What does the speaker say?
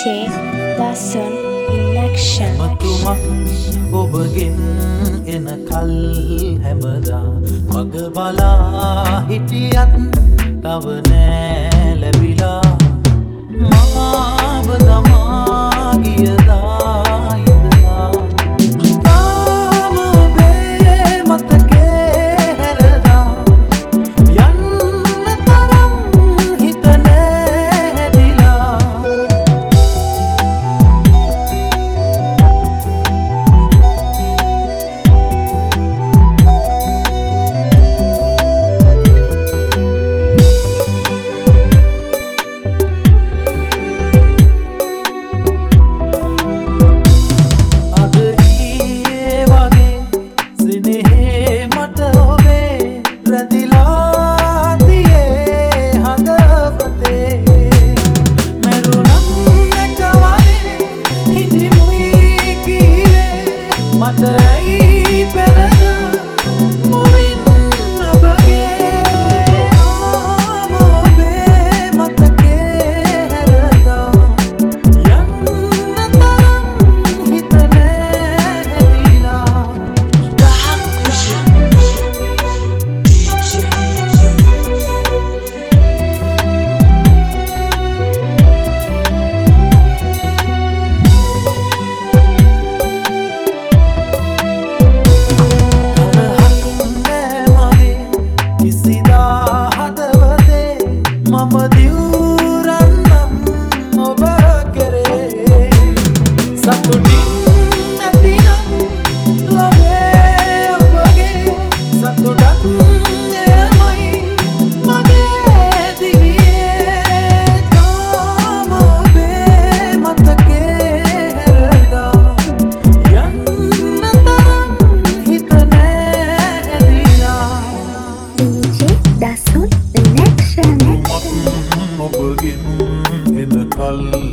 Dasun in action. මතුමක් ඔබගෙන් එන කල් හැමදා මග බලා හිටියත් තව නෑ ලැබිලා මාව තමා ගියදා ඉඳලා තාම ඔබේ මතකේ හැරදා යන්න තරම් හිත නෑ හැදිලා Dasun in action. ඔබගෙන් එන කල්